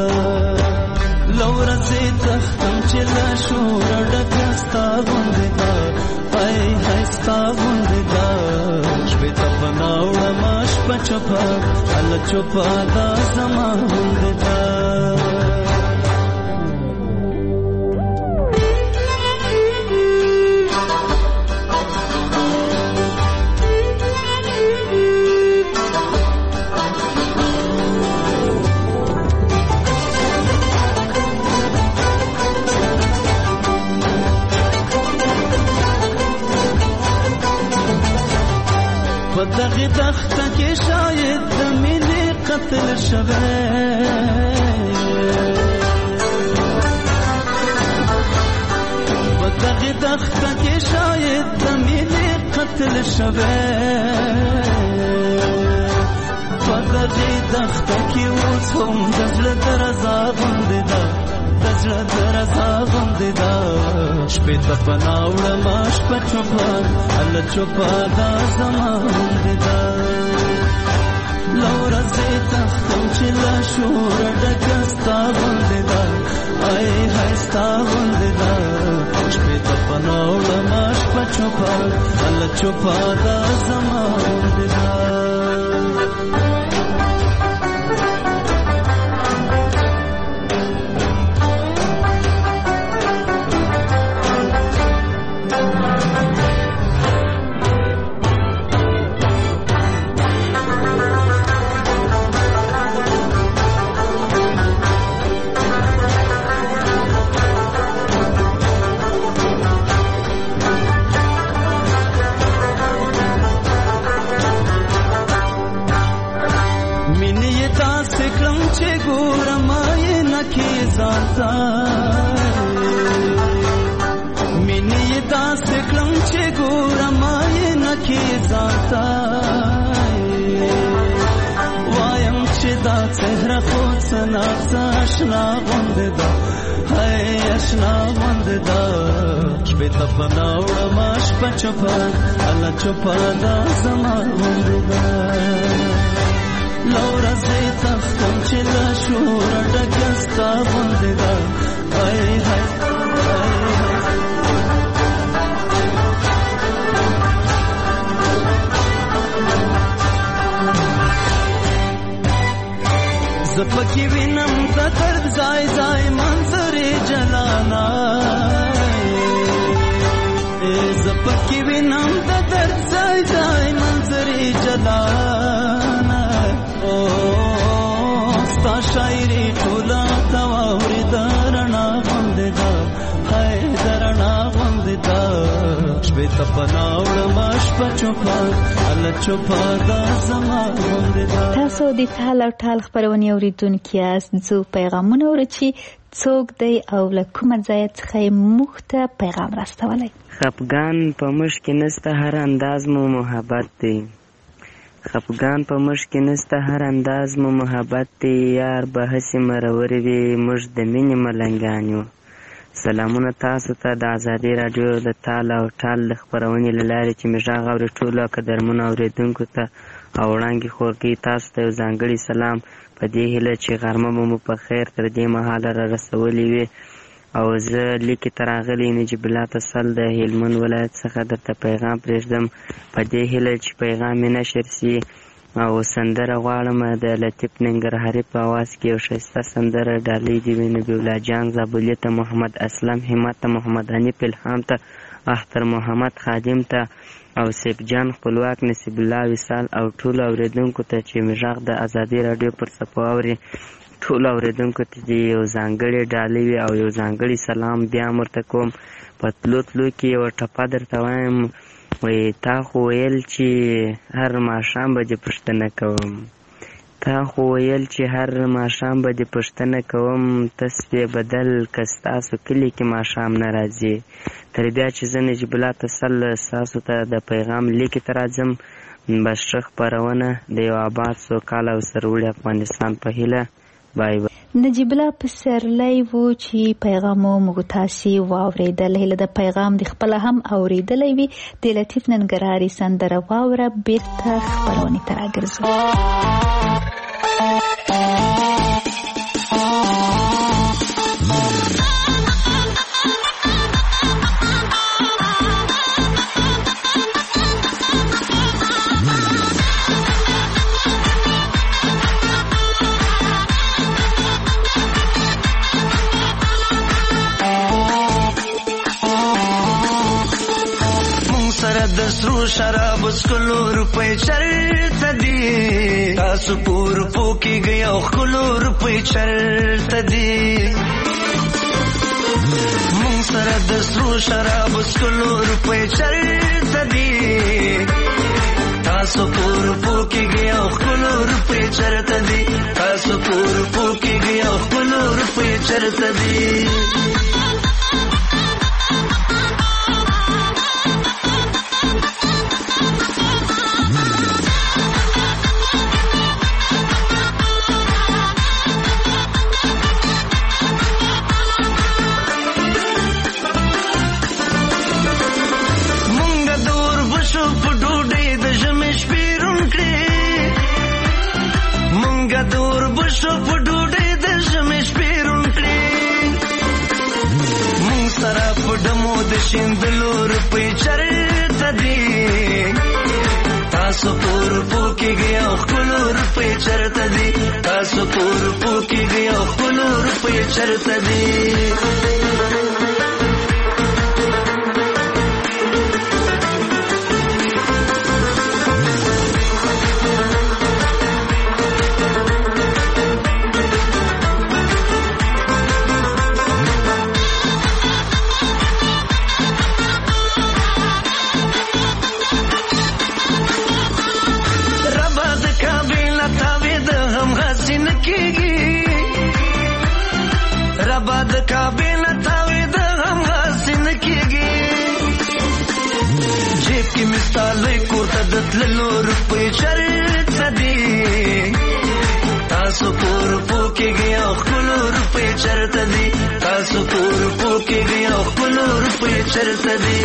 لورځي تختم چې لا شور ډکه ستا غوندې ده، ای های ستا غوندې ده. شپې ته په ناوړه ما شپه چوپه هله چوپه دا زما غوندې ده. په دغه دښته کې شاید د مینې قتل شوی، په دغه دښته کې شاید د مینې قتل شوی. په دغه دښته کې اوس هم د زړه درزا غوندې ده، د زړه درزا غوندې ده. شپې ته په ناوړه ما شپه چوپه هله چوپه دا زما غوندې ده. لورځې تختم چې له شوره ډکه ستا غوندې ده، ای های ستا غوندې ده. شپې ته په ناوړه ما شپه چوپه هله چوپه دا زما غوندې ده. مینې داسې کړم چې ګورم یې نکې ځانته، وایم چې دا څهره خو څه ناڅه اشنا غوندې ده، هی اشنا غوندې ده. شپې ته په ناوړمه شپه چوپه هله چوپه دا زما غوندې ده. لورځې تختم چې له شوره ډکه ستا غوندې ده هی هی زه پکې وینم د درد ځای ځای منظرې جلانا زه پکې وینم د درد ځای ځای منظرې جلانا او ستا شاعري ټوله ته واورې د رڼا غوندې ده هی د رڼا غوندې ده شپې ته پناه وړمه شپه چوپه هله چوپه دا زما غوندې ده. تاسو د تال او ټال خپرونې اورېدونکي یاست. څو پیغامونه اورو چې څوک دی او له کومه ځایه څخه یې موږ ته پیغام راستولی. خفګان په موږ کې نسته هر انداز مو محبت دی خفګان په موږ کې نسته هر انداز مو محبت دی یار به هسې مرورې وي موږ د مینې ملنګان یو. سلامونه تاسو ته د ازادي راډیو د تال او ټال د خپرونې له لارې چې مې غږ اوري ټولو قدرمنو اورېدونکو ته او وړاندې خورګۍ تاسو ته یو ځانګړی سلام په دې هیله چې غرمه به مو په خیر تر دې مهاله را رسولې وي. او زه لیکې ته راغلی نجیب الله تسل د هلمند ولایت څخه درته پیغام پرېږدم په دې هیله چې پیغام مې نشر سي او سندره غواړم د لطیف ننګرهاري په اواز کې یو ښایسته سندره ډالۍ دې وي نبي الله جان زابلي ته محمد اسلم همت ته محمد حنیف الهام ته اختر محمد خادم ته او سیف جان خپلواک نصیب الله وصال او ټولو اورېدونکو ته چې مې غږ د ازادي راډیو پر څپو اوري ټولو اورېدونکو ته دې یو ځانګړې ډالۍ وي او یو ځانګړی سلام بیا هم ورته کوم. په تلو تلو کې یوه ټپه درته وایم وایي تا خو ویل چې هر ماښام به دې پوښتنه کوم تا خو ویل چې هر ماښام به دې پوښتنه کوم ته سوې بدل که ستاسو کلي کې ماښام نه راځي. تر بیا چې زه نجیب الله تسل ستاسو ته د پیغام لیکې ته راځم بس ښه خپرونه د یو آباد سوکاله او سرلوړي افغانستان په هیله. بای بای. نجیب الله پسرلی و چې پیغام موږ تاسې واورېدل. هیله د پیغام د خپله هم اورېدلی وي. د لطیف ننګرهاري سندره واوره بیرته خپرونې ته راګرځو. د سرو شرابو څکلو روپۍ چرته دي تاسو پور پوکیږئ او ښکلو روپۍ چرته دي مونږ سره د سرو شرابو څکلو روپۍ چرته دي تاسو پور پوکیږئ او ښکلو روپۍ چرته دي تاسو پور پوکیږئ او ښکلو روپۍ چرته دي. شو په ډوډۍ د ژمې شپې روڼ کړې مونږ سره په ډمو د شیندلو روپۍ چرته دي تاسو پور پوکیږئ او ښکلو روپۍ چرته دي تاسو پور پوکیږئ او ښکلو روپۍ چرته دي. ربا د کعبې نه تاوېده هم هسې نه کېږي جیب کې مې ستا لوی کور ته د تللو روپۍ چرته دي تاسو پور پوکیږئ او ښکلو روپۍ چرته دي تاسو پور پوکیږئ او ښکلو روپۍ چرته دي.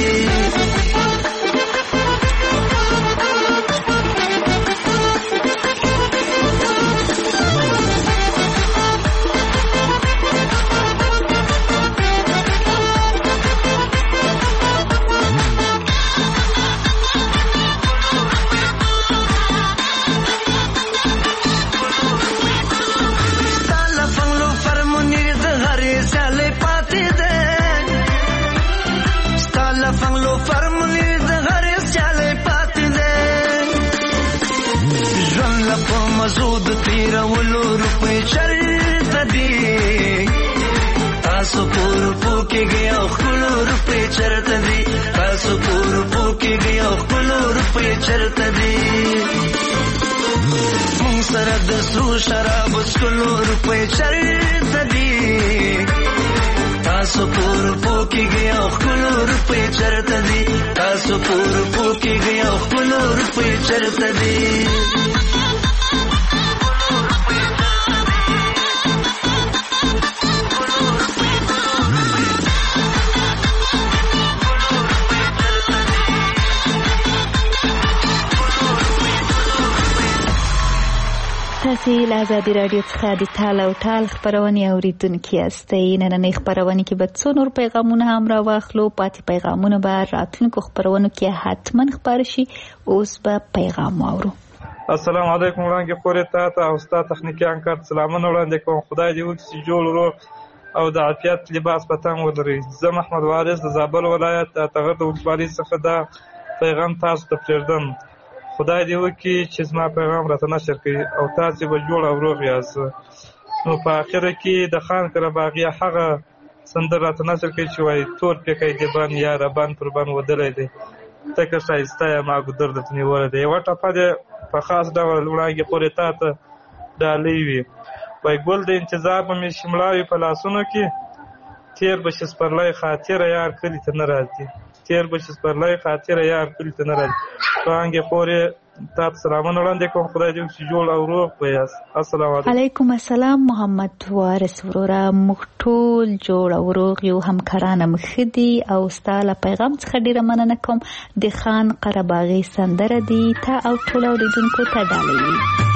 چرته دی مونږ سره د سرو شرابو څکلو روپۍ چرته دی تاسو پور پوکیږئ او ښکلو روپۍ چرته دی تاسو پور پوکیږئ او ښکلو روپۍ چرته دی تاسې له ازادي راډیو څخه د تال او ټال خپرونې اورېدونکي یاستئ. نننۍ خپرونې کې به څو نور پیغامونه هم راواخلو. پاتې پیغامونه به راتلونکو خپرونو کې حتما خپاره شي. اوس به پیغام واورو. السلام علیکم وړاندې خورې تا ته او ستا تخنیکي انکار سلامونه وړاندې کوم. خدای دې وکړي چې جوړ روغ او د عافیت لباس په تن ولري. زه محمد وارث د زابل ولایت د اتغر د ولسوالۍ څخه دا پیغام تاسو ته پرېږدم. خدای دې وکړي چې زما پیغام راته نشر کړي او تاسې به جوړ او روغ یاست. نو په اخره کې د خان قرهباغي هغه سندره راته نشر کړي چې وایي تور پیکی د بن یا ربان پر بن ودلی دی تکه ښایسته یم ما ګودر درته نیولی دی. یوه ټپه دې په خاص ډول وړاندې پورې تا ته ډالۍ وي. وایي ګل د انتظار به مې شملاوي په لاسونو کې تېر به شي سپرلی خاطره یار کلي ته نه راځي تېر به شي سپرلی خاطره یار کلي ته نه راځي. وړاندې پورې تا ته سلامونه وړاندې کوم. خدای دې وکړي چې جوړ او روغ به یاست. السلام علیکم. علیکم السلام محمد وارث وروره. موږ ټول جوړ او روغ یو، همکارانه مو ښه دي او ستا له پیغام څخه ډېره مننه کوم. د خان قرهباغي سندره دي تا او ټول اورېدونکو ته ډالۍ وي.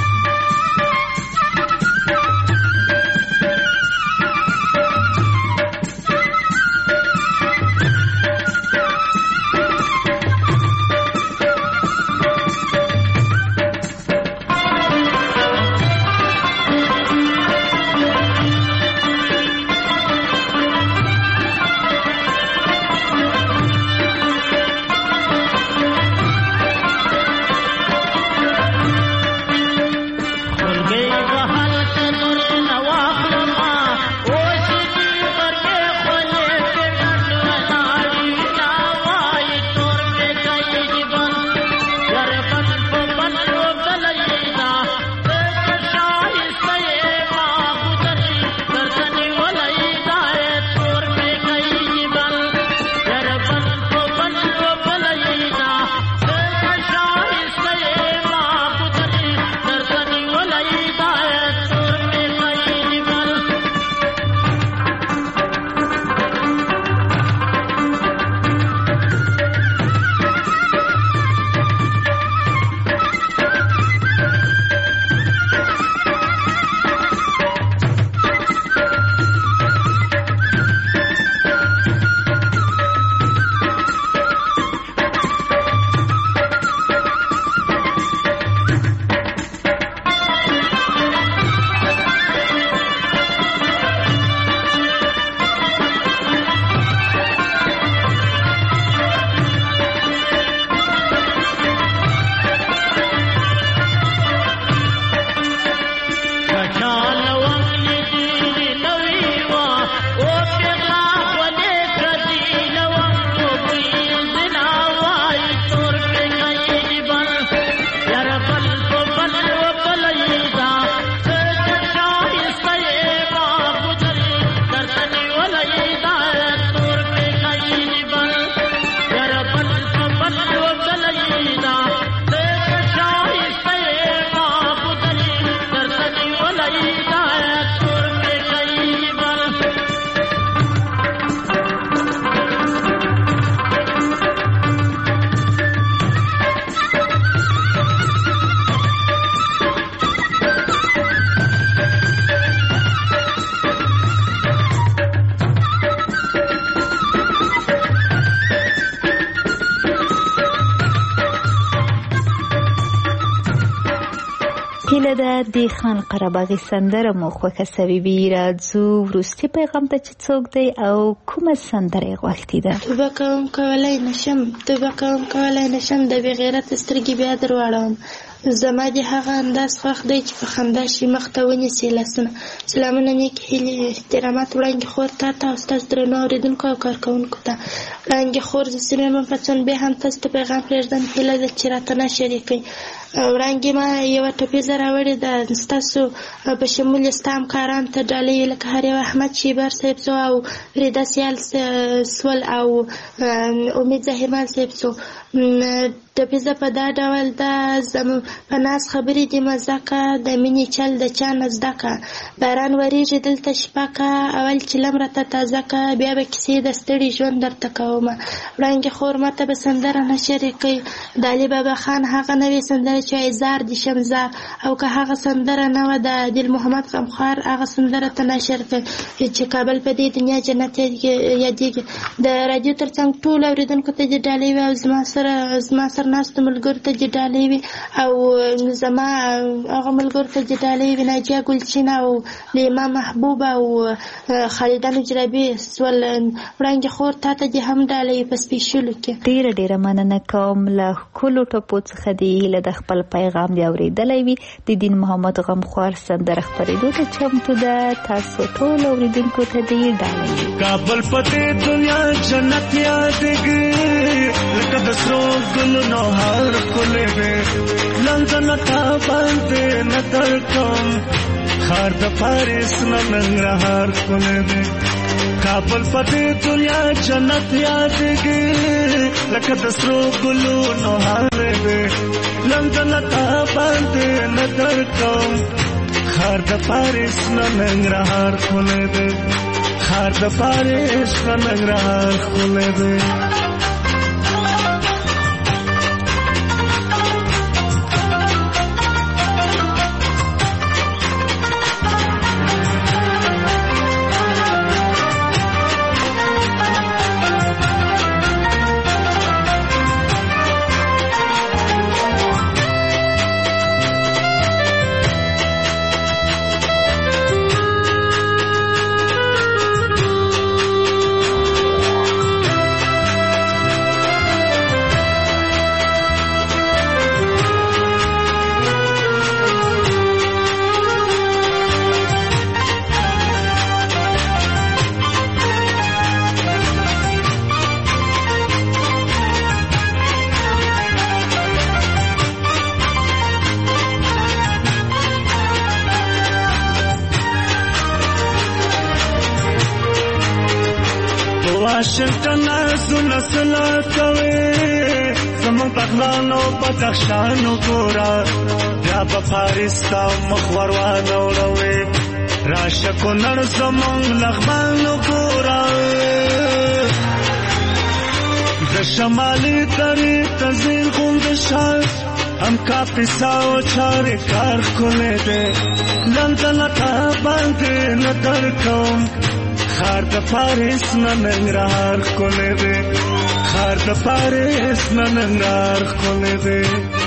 هیله ده د خان قرهباغي سندره مو خوښه سوي وي. راځو وروستي پیغام ته چې څوک دی او کومه سندره یې غوښتې ده. توبه کوم کولی نشم توبه کوم کولی نشم د بې غیرته سترګې بیا در واړوم زما د هغه انداز خوښ دی چې په خندا شي مخ ته ونیسي لاسونه. سلامونه نیک هیلې احترامات وړاندې خور تا ته او ستاسو درنو اورېدونکو او کارکوونکو ته. وړاندې خور زه سیمې منفصل بیا هم تاسو ته پیغام پرېږدم، هیله ده چې راته نه شریکوئ. وړاندې ما یوه ټپیزه راوړې ده ستاسو په شمول ستا همکارانو ته ډالۍ لکه هر یو احمد شیبر صاحب څو او فریده سیال سول او امید زهیمال صاحب څو. ټپیزه په دا ډول ده زموږ په ناز خبرې دي مزه که د مینې چل د چا نه زده که باران وریږي دلته شپه که اول چلم راته تازه که بیا به کیسې د ستړي ژوند درته کومه. وړاندې خور ماته به سندره نه شریکوي د علي بابا خان هغه نوې سندره چې ایزار د شمزار او که هغه سندره نه وه د دل محمد غمخوار هغه سندره ته نه شریکوي چې کابل په دې دنیا جنت یادېږي. د راډیو تر څنګ ټولو اورېدونکو ته دې ډالۍ وي او زما سره زما سره ناستو ملګرو ته دې ډالۍ وي او زما هغه ملګرو ته دې ډالۍ وي ناجیه ګلچین او لیما محبوب او خالده نجرابي سول. وړاندې خور تا ته دې هم ډالۍ په سپیشلو کې. ډېره ډېره مننه کوم له ښکلو ټپو څخه دې هیله د خپل پیغام دې اورېدلی وي. د دین محمد غمخوار سندره خپرېدو ته چمتو ده، تاسو ټولو اورېدونکو ته دې ډالۍ وي. کابل په دې دنیا جنت یادېږي لکه د سرو ګلونو هر ښکلی دی لندن تا باندې نه درکم ښار د پاریس نه ننګرهار ښکلی دی. کابل په دې دنیا جنت یادېږي لکه د سرو ګلونو هر دی لندن تا باندې نه درکم ښار د پاریس نه ننګرهار ښکلی دی ښار د پاریس نه ننګرهار ښکلی دی. واشنگټن زونه سلا کوي زموږ بغلانو بدخشانو ګورا بیا به پاریس ته مخ ور وانه وړوي راشه کونړ زموږ لغمانو ګورا د شمالي درې ته ځین غونډ شال هم کاپیسا او چارې کار ښکلی دی لندن ته باندې نه درکوم ښار د پاریس نه ننګرهار ښکلی دی ښار د پاریس نه ننګرهار ښکلی دی.